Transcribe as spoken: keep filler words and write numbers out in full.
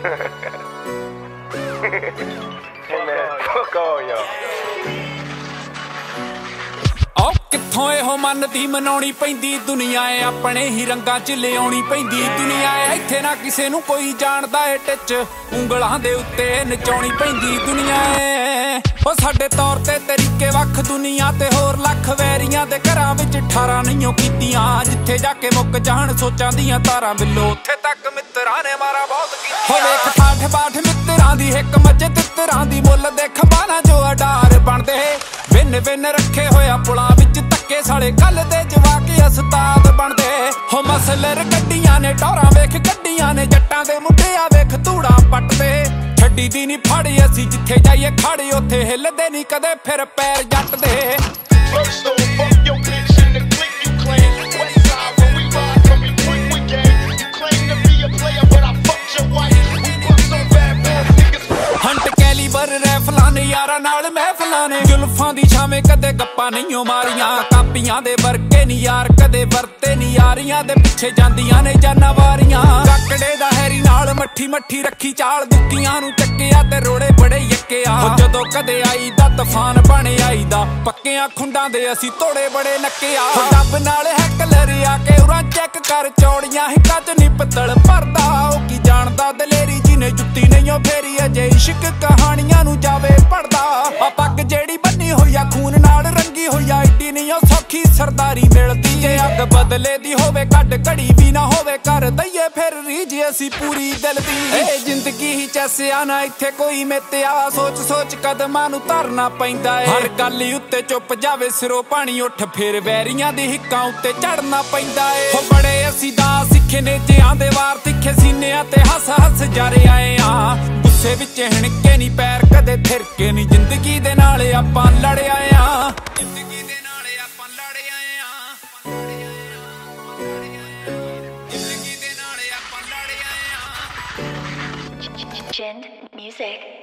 ਉਹ ਕਿੱਥੋਂ ਇਹੋ ਮਨ ਦੀ ਮਨਾਉਣੀ ਪੈਂਦੀ ਦੁਨੀਆ ਏ ਆਪਣੇ ਹੀ ਰੰਗਾਂ ਚ ਲਿਆਉਣੀ ਪੈਂਦੀ ਦੁਨੀਆ ਏ ਇੱਥੇ ਨਾ ਕਿਸੇ ਨੂੰ ਕੋਈ ਜਾਣਦਾ ਏ ਟਿੱਚ ਉਂਗਲਾਂ ਦੇ ਉੱਤੇ ਨਚਾਉਣੀ ਪੈਂਦੀ ਦੁਨੀਆ ਏ ਉਹ ਸਾਡੇ ਤੌਰ ਤੇ ਤਰੀਕੇ ਵੱਖ ਦੁਨੀਆ ਤੇ ਹੋਰ ਲੱਖ ਵੈਰੀਆਂ ਦੇ ਘਰਾਂ ਵਿੱਚ ਠਾਰਾਂ ਨਹੀਂਓ ਕੀਤੀਆਂ ਜਿੱਥੇ ਜਾ ਕੇ ਮੁੱਕ ਜਾਣ ਸੋਚਾਂ ਦੀਆਂ ਤਾਰਾਂ ਬਿੱਲੋ ਉੱਥੇ ਤੱਕ ਮਿੱਤਰਾਂ ਨੇ ਮਾਰਾ ਬਹੁਤ ਕੀਤਾ ਹੋ ਵੇਖ ਠਾਠ ਬਾਠ ਮਿੱਤਰਾਂ ਦੀ ਹਿੱਕ ਮੱਝ ਤਿੱਤਰਾਂ ਦੀ ਮੁੱਲ ਦੇ ਖੰਭਾਂ ਨਾਲ ਜੋ ਅਡਾਰ ਬਣਦੇ ਵਿੰਨ ਵਿੰਨ ਰੱਖੇ ਹੋਇਆ ਪੁਲਾਂ ਵਿੱਚ ਧੱਕੇ ਸਾਲੇ ਕੱਲ ਦੇ ਜਵਾਕ ਉਸਤਾਦ ਬਣਦੇ ਹੋ ਮਸਲਰ ਗੱਡੀਆਂ ਨੇ ਟੌਰਾਂ ਵੇਖ ਗੱਡੀਆਂ ਨੇ ਜੱਟਾਂ ਦੇ ਮੁੰਡਿਆਂ ਵੇਖ ਧੂੜਾ ਪੱਟਦੇ ਛੱਡੀ ਦੀ ਨੀ ਫੜੀ ਅਸੀਂ ਜਿੱਥੇ ਜਾਈਏ ਖੜੀ ਉੱਥੇ ਹਿੱਲਦੇ ਨੀ ਕਦੇ ਫਿਰ ਪੈਰ ਜੱਟ ਦੇ ਰੈਫਲਾਂ ਨੇ ਯਾਰਾਂ ਨਾਲ ਮਹਿਫਲਾਂ ਨੇ ਜ਼ੁਲਫਾਂ ਦੀ ਛਾਵੇਂ ਕਦੇ ਗੱਪਾਂ ਨਹੀਂਓ ਮਾਰੀਆਂ ਕਾਪੀਆਂ ਦੇ ਵਰਕੇ ਨੀ ਯਾਰ ਕਦੇ ਵਰਤੇ ਨੀ ਯਾਰੀਆਂ ਦੇ ਪਿੱਛੇ ਜਾਂਦੀਆਂ ਨੇ ਜਾਨਾਂ ਵਾਰੀਆਂ ਕਾਕੜੇ ਦਾ ਹੈਰੀ ਨਾਲ ਮੱਠੀ ਮੱਠੀ ਰੱਖੀ ਚਾਲ ਦੁੱਕੀਆਂ ਨੂੰ ਚੱਕਿਆ ਤੇ ਰੋੜੇ ਬੜੇ ਯੱਕਿਆ ਜਦੋਂ ਕਦੇ ਆਈ ਦਾ ਤੂਫਾਨ ਬਣ ਆਈਦਾ ਪੱਕਿਆਂ ਖੁੰਡਾਂ ਦੇ ਅਸੀਂ ਤੋੜੇ ਬੜੇ ਨੱਕਿਆ ਰੱਬ ਨਾਲ ਹੈਕਲਰ ਆ ਕੇ ਉਰਾਂ ਚੈੱਕ ਕਰ ਚੌੜੀਆਂ ਹਿੱਕਾਂ ਚ ਨੀ ਪਿੱਤਲ ਭਰਦਾ ਉਹ ਕੀ ਜਾਣਦਾ ਦਲੇਰੀ ਜਿਹਨੇ ਜੁੱਤੀ ਨਹੀਂਓ ਫੇਰੀ ਅਜੇ ਇਸ਼ਕ ਕਹਾਣੀਆਂ ਨੂੰ ਜਾਵੇ ਪੜਦਾ ਆ ਪੱਗ ਜਿਹੜੀ ਬੰਨੀ ਹੋਈ ਆ ਖੂਨ ਨਾਲ ਰੰਗੀ ਹੋਈ ਆ ਏਡੀ ਨਹੀਂ ਉਹ ਸੌਖੀ ਸਰਦਾਰੀ ਮਿਲਦੀ ਜੇ ਅੱਗ ਬਦਲੇ ਦੀ ਹੋਵੇ ਕੱਢ ਘੜੀ ਵੀ ਨਾ ਹੋਵੇ ਕਰ ਦਈਏ ਫਿਰ ਰੀਝ ਅਸੀਂ ਪੂਰੀ ਦਿਲ ਦੀ ਇਹ ਜ਼ਿੰਦਗੀ ਹੀ ਚੈਸਿਆ ਨਾ ਇੱਥੇ ਕੋਈ ਮਿੱਤਿਆ ਸੋਚ ਸੋਚ ਕਦਮਾਂ ਨੂੰ ਧਰਨਾ ਪੈਂਦਾ ਏ ਹਰ ਗੱਲ ਉੱਤੇ ਚੁੱਪ ਜਾਵੇ ਸਿਰੋਂ ਪਾਣੀ ਉੱਠ ਫਿਰ ਵੈਰੀਆਂ ਦੀ ਹਿੱਕਾਂ ਉੱਤੇ ਚੜਨਾ ਪੈਂਦਾ ਏ ਹੋ ਬੜੇ ਅਸੀਂ ਦਾ ਸਿੱਖੇ ਨੇ ਜਿਆਂ ਦੇ ਵਾਰ ਤਿੱਖੇ ਸੀਨਿਆਂ ਤੇ ਹੱਸ ਹੱਸ ਜਾਰੇ ਆਏ ਆ ਗੁੱਸੇ ਵਿੱਚ ਹਣਕੇ ਨੀ ਪੈਰ ਕਦੇ ਥਿਰਕੇ ਨੀ ਜ਼ਿੰਦਗੀ ਦੇ ਨਾਲ ਆਪਾਂ ਲੜ ਆਏ ਆ ਜ਼ਿੰਦਗੀ ਦੇ ਨਾਲ ਆਪਾਂ ਲੜ ਆਏ ਆ ਜ਼ਿੰਦਗੀ ਦੇ ਨਾਲ ਆਪਾਂ ਲੜ ਆਏ ਆ Gen Music